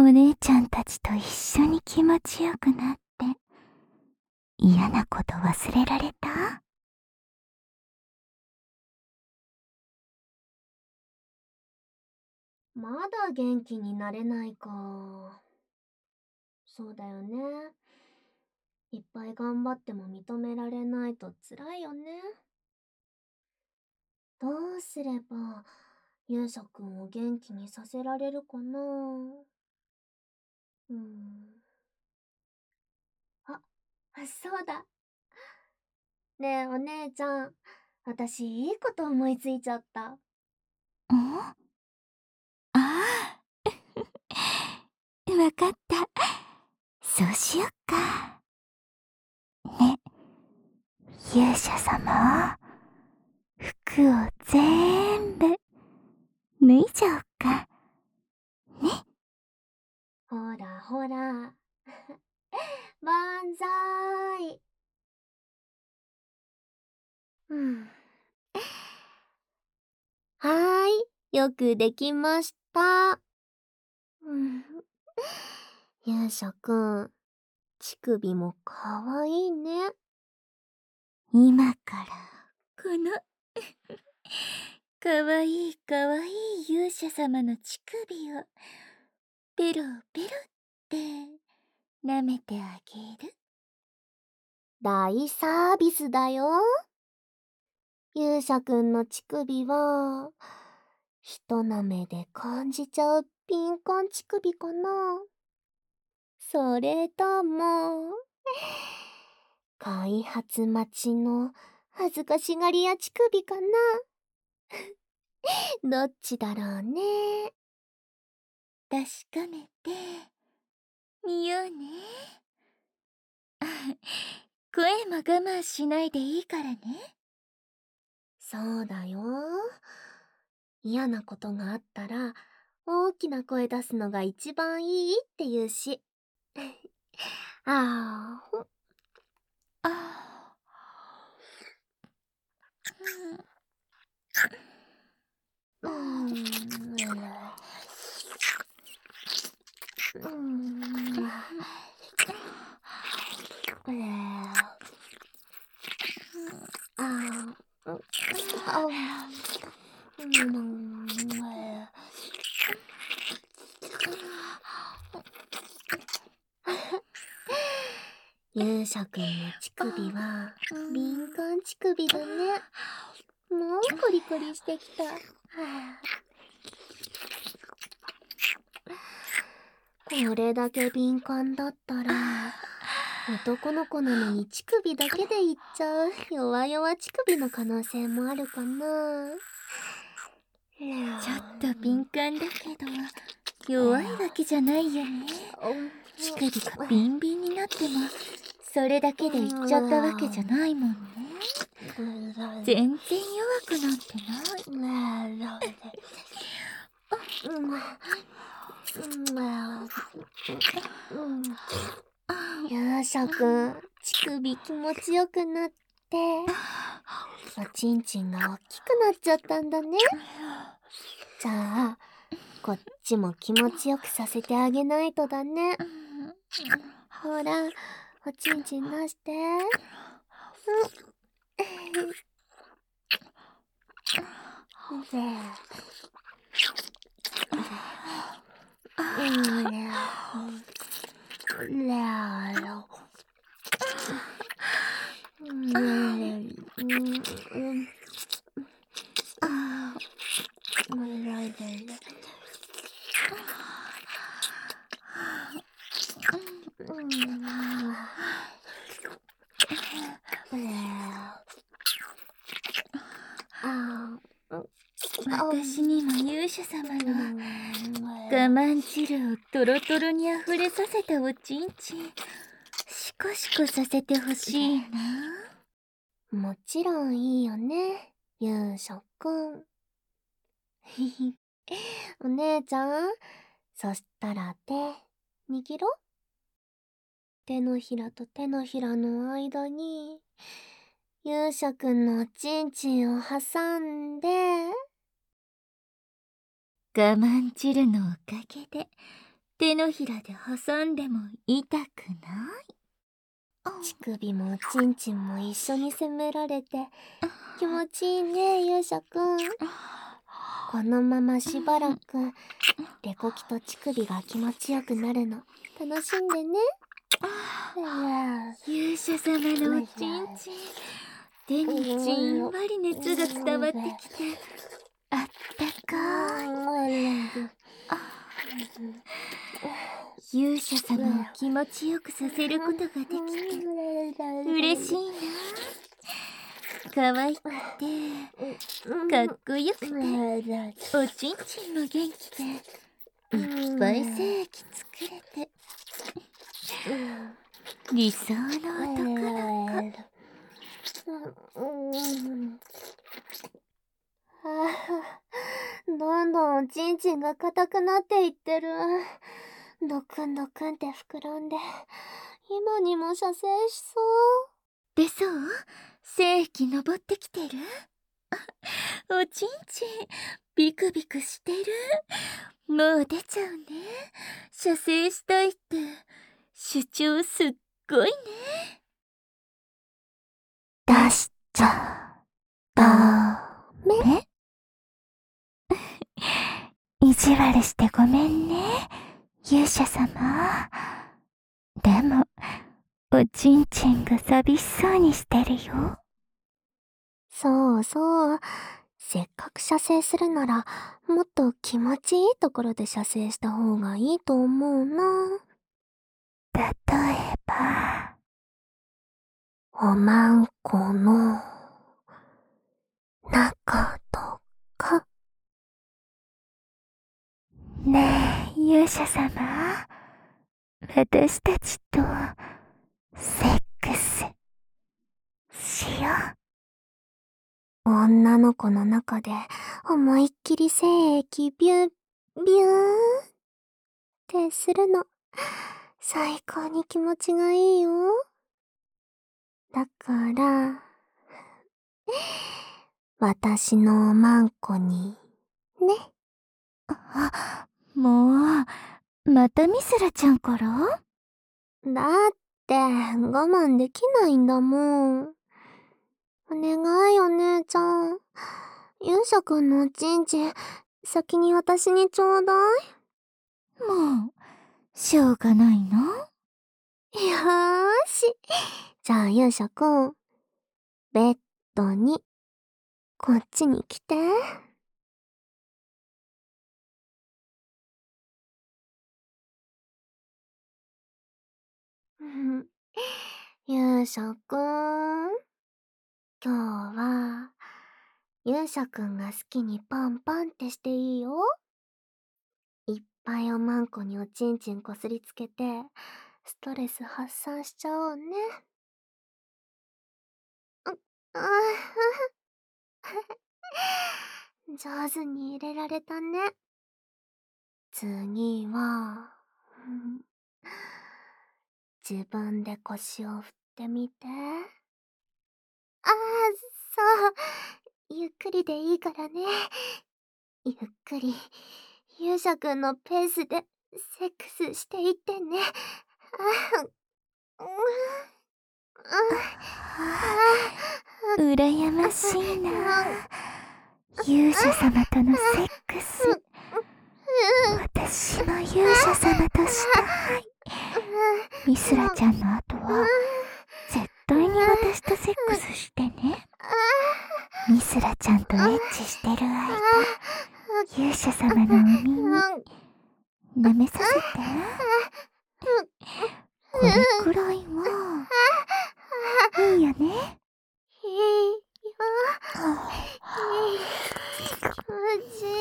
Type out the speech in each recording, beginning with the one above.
姉ちゃんたちと一緒に気持ちよくなって嫌なこと忘れられた？ まだ元気になれないか。そうだよね。いっぱい頑張っても認められないと辛いよね。どうすれば勇者くんを元気にさせられるかな。あ、そうだ。ねえお姉ちゃん、私いいこと思いついちゃった。 ん？ああわかった。そうしよっか。ね、勇者様、服を全部脱いじゃおっか。ね。 ほらほら。万歳。はーい、よくできました。勇者くん、乳首もかわいいね。 今からこのかわいいかわいい勇者様の乳首をペロペロって舐めてあげる。 大サービスだよ。勇者くんの乳首は、ひと舐めで感じちゃう敏感乳首かな。それとも、開発待ちの恥ずかしがり屋乳首かな。どっちだろうね。 確かめてみようね。声も我慢しないでいいからね。 そうだよ。嫌なことがあったら、大きな声出すのが一番いいって言うし。あーほ。 あうーん。勇者くんの乳首は敏感乳首だね。もうコリコリしてきた。これだけ敏感だったら、男の子なのに乳首だけでいっちゃう弱々乳首の可能性もあるかな。 ちょっと敏感だけど弱いわけじゃないよね。乳首がビンビンになってもそれだけでいっちゃったわけじゃないもんね。全然弱くなんてない。 勇者くん、乳首気持ちよくなって、おちんちんが大きくなっちゃったんだね。じゃあ、こっちも気持ちよくさせてあげないとだね。ほら、おちんちん出して。 私にも勇者様の我慢汁をトロトロにあふれさせたおちんちんシコシコさせてほしいな。 もちろんいいよね、勇者くん。お姉ちゃん、そしたら手、握ろ。手のひらと手のひらの間に、勇者くんのおちんちんを挟んで、 我慢汁のおかげで手のひらで挟んでも痛くない。 乳首もおちんちんも一緒に責められて気持ちいいね、勇者くん。このまましばらくレコキと乳首が気持ちよくなるの楽しんでね。 勇者様のおちんちん、手にじんわり熱が伝わってきてあったかい。勇者様を気持ちよくさせることができて嬉しいな。可愛くてかっこよくておちんちんも元気でいっぱい精液作れて理想の男の子。 どんどんおちんちんが硬くなっていってる。ドクンドクンって膨らんで今にも射精しそう。 でそう、精液昇ってきてる。おちんちんビクビクしてる。もう出ちゃうね。射精したいって主張すっごいね。 出しちゃダメ？ 意地悪してごめんね、勇者様。でも、おちんちんが寂しそうにしてるよ。 そうそう。せっかく射精するなら、もっと気持ちいいところで射精した方がいいと思うな。 例えば、 おまんこの中とか。 ねえ、勇者様。私たちと、セックス、しよう。 女の子の中で思いっきり精液ビュッビューンってするの。最高に気持ちがいいよ。だから、私のおまんこに、ね。 もう、またミスラちゃんから？ だって、我慢できないんだもん。お願いお姉ちゃん。勇者くんのおちんちん、先に私にちょうだい。 もう、しょうがないの？ よーし。じゃあ勇者くん、ベッドに、こっちに来て。勇者くん、今日は、勇者くんが好きにパンパンってしていいよ。いっぱいおまんこにおちんちんこすりつけて、ストレス発散しちゃおうね。上手に入れられたね。次は、自分で腰を振ってみて。ああ、そう。ゆっくりでいいからね。ゆっくり、勇者くんのペースでセックスしていってね。 羨ましいな。勇者様とのセックス。私も勇者様としたい。ミスラちゃんの後は、絶対に私とセックスしてね。ミスラちゃんとエッチしてる間、勇者様のお耳、舐めさせて。これくらいは、いいよね。 いいよ。気持ちいい。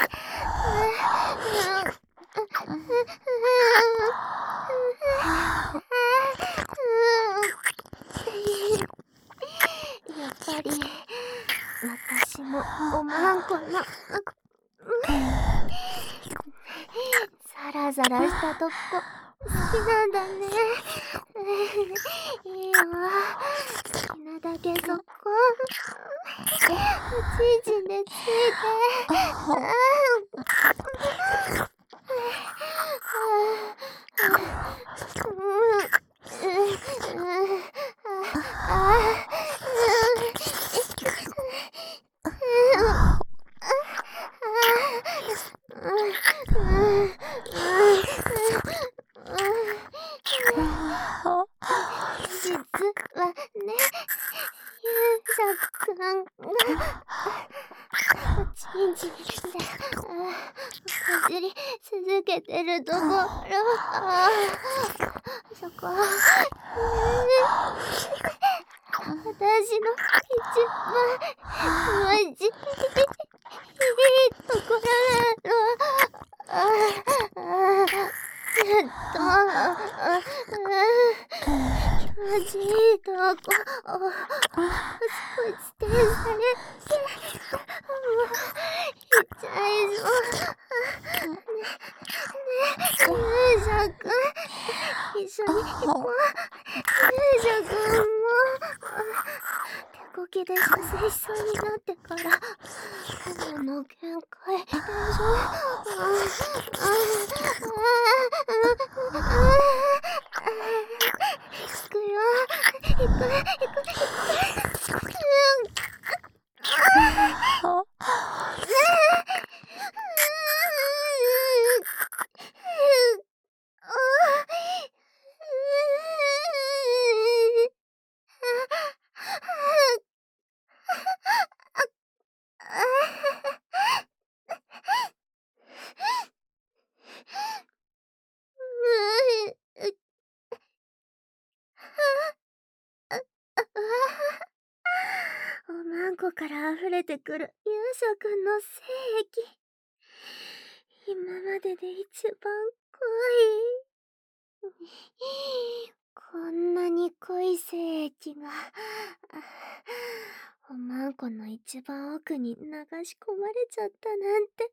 やっぱり、私もおまんこの、ザラザラしたとこ、好きなんだね。いいわ。好きなだけそこ。おちんちんでついて。 実はね、勇者くんがおちんちんでかじり続けてるところ、そこ私の一番マジいいところなの。ずっと気持ちいいとこ指定されて行っちゃいそう。ねえ勇者くん、一緒に行こう。勇者くんも手こきで射精しそうになってからもう限界でしょ。行くよ、行く。おまんこから溢れてくる勇者くんの精液、今までで一番濃い。こんなに濃い精液がおまんこの一番奥に流し込まれちゃったなんて。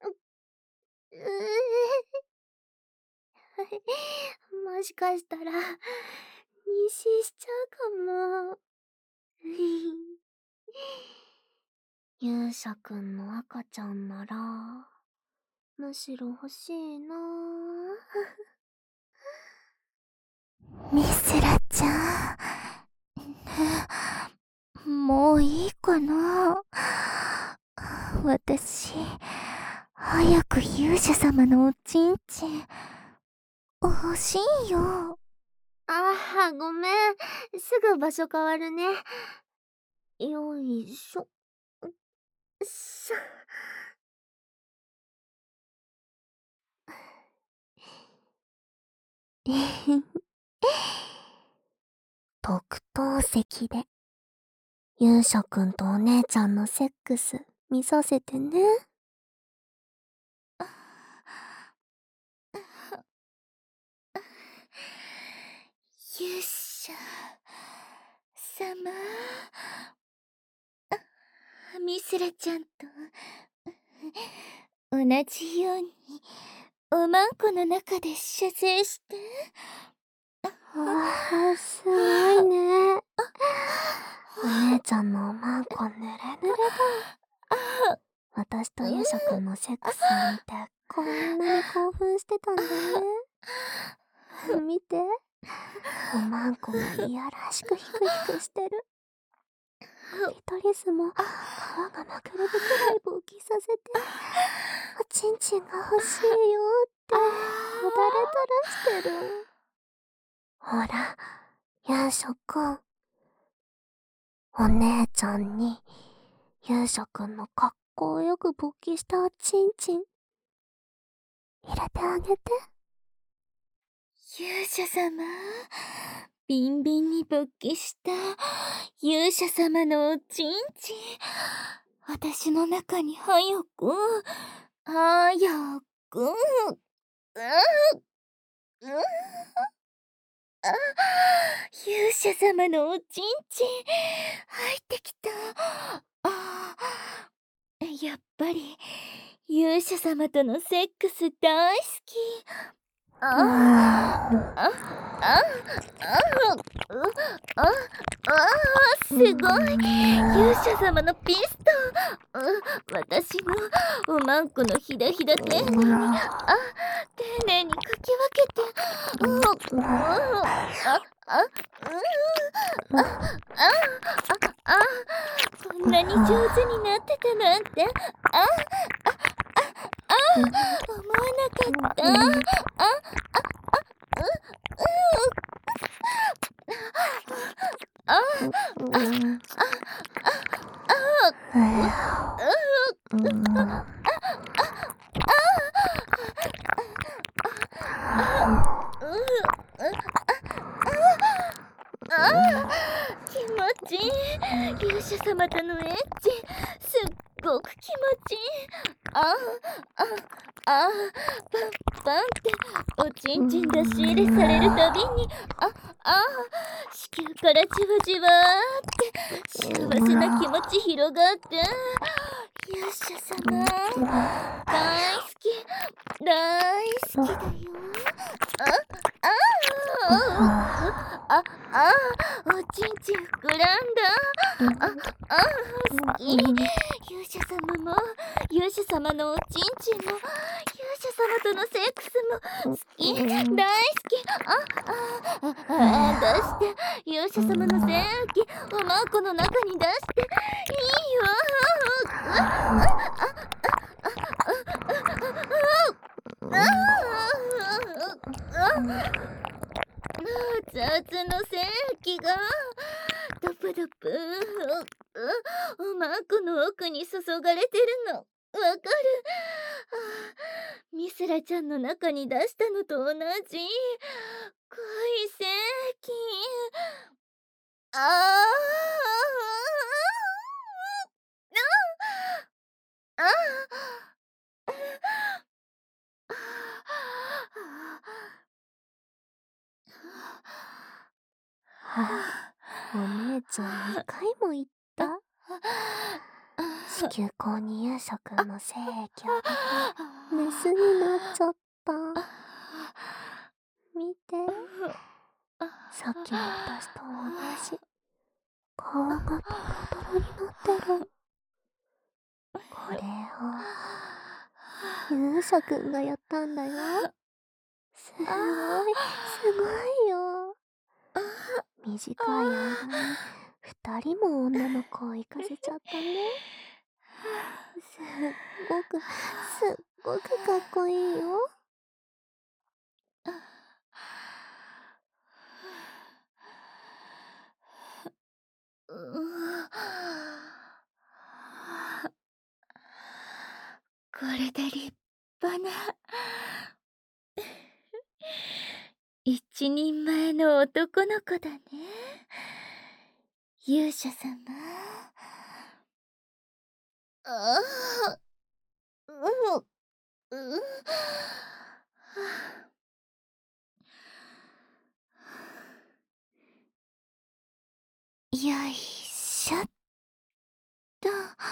もしかしたら妊娠しちゃうかも。勇者くんの赤ちゃんならむしろ欲しいな。 ミスラちゃん、もういいかな。私、早く勇者様のおちんちん欲しいよ。 ごめん、すぐ場所変わるね。よいしょ。特等席で勇者くんとお姉ちゃんのセックス見させてね。 勇者様、ミスラちゃんと同じようにおまんこの中で射精して。 すごいね。お姉ちゃんのおまんこぬれぬれだ。私と勇者くんのセックスを見てこんなに興奮してたんだね。見て、おまんこがいやらしくヒクヒクしてる。クリトリスも皮がまくれるくらい勃起させて、おちんちんが欲しいよってよだれ垂らしてる。ほら、勇者くん、お姉ちゃんに勇者くんのかっこよく勃起したおちんちん入れてあげて。 勇者様、ビンビンに勃起した勇者様のおちんちん、私の中に早く勇者様のおちんちん入ってきた。やっぱり勇者様とのセックス大好き。すごい、勇者様のピストン。私のおまんこのひだひだ丁寧にかき分けて。こんなに上手になってたなんて。 思わなかった。気持ちいい。勇者様とのエッチ、すっごく気持ちいい。パンっておちんちん出し入れされるたびに、子宮からじわじわーって幸せな気持ち広がって、勇者様大好き大好きだよ。おちんちん膨らんだ。好き。勇者様も勇者様のおちんちんも勇者様とのセックスも好き大好き。出して勇者様の性器おまんこの中に出していいよ。熱々の性器がドプドプおまんこの奥に注がれてるのわかる。ミスラちゃんの中に出したのと同じ濃い性器。 お姉ちゃん2回も言った。子宮口に勇者くんの精液あげてメスになっちゃった。見て、さっきの私と同じ。顔がトロトロになってる。これを勇者くんがやったんだよ。すごいよ。短い間に2人も女の子を行かせちゃったね。すっごくかっこいいよ。 これで立派な一人前の男の子だね。勇者様。よいしょっと。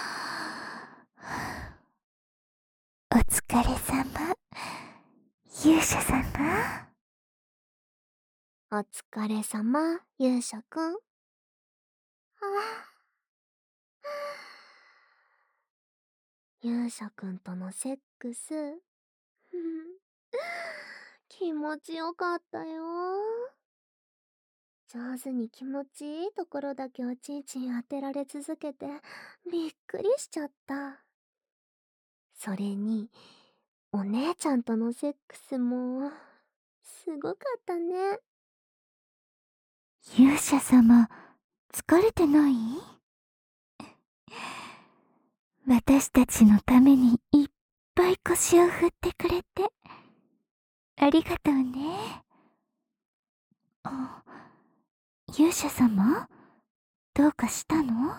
お疲れ様、勇者様。 お疲れ様、勇者くん。勇者くんとのセックス気持ちよかったよ。上手に気持ちいいところだけおちんちん当てられ続けてびっくりしちゃった。それにお姉ちゃんとのセックスもすごかったね。 勇者様、疲れてない？私たちのためにいっぱい腰を振ってくれてありがとうね。勇者様、どうかしたの？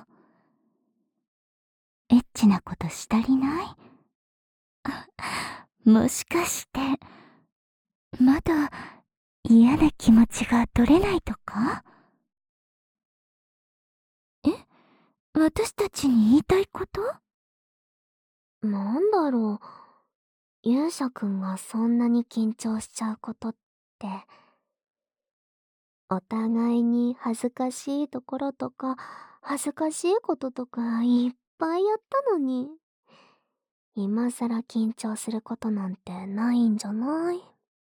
エッチなことしたりない？もしかしてまだ嫌な気持ちが取れないとか？私たちに言いたいこと？ なんだろう、勇者くんがそんなに緊張しちゃうことって、お互いに恥ずかしいところとか恥ずかしいこととかいっぱいやったのに、今さら緊張することなんてないんじゃない？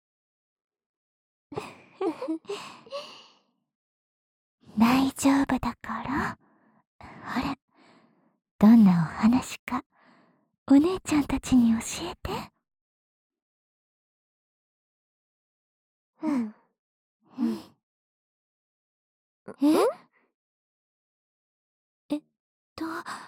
大丈夫だから。ほら、どんなお話かお姉ちゃんたちに教えて。 うん。 と、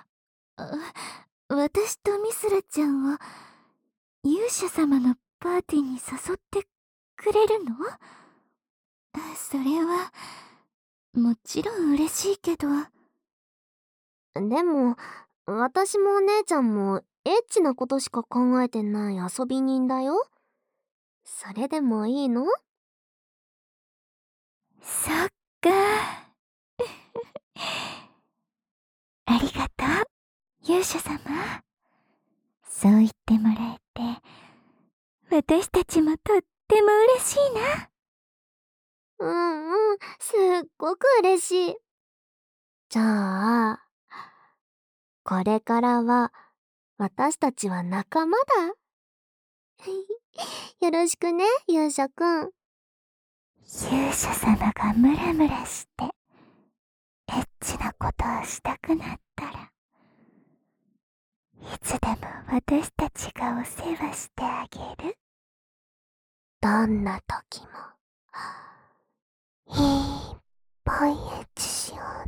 私とミスラちゃんを勇者様のパーティーに誘ってくれるの？それは、もちろん嬉しいけど。 でも、私もお姉ちゃんもエッチなことしか考えてない遊び人だよ。それでもいいの？ そっか。ありがとう、勇者様。そう言ってもらえて、私たちもとっても嬉しいな。 うんうん、すっごく嬉しい。じゃあ、これからは私たちは仲間だ。よろしくね、勇者くん。 勇者様がムラムラして、エッチなことをしたくなったら、いつでも私たちがお世話してあげる。 どんな時も、いっぱいエッチしよう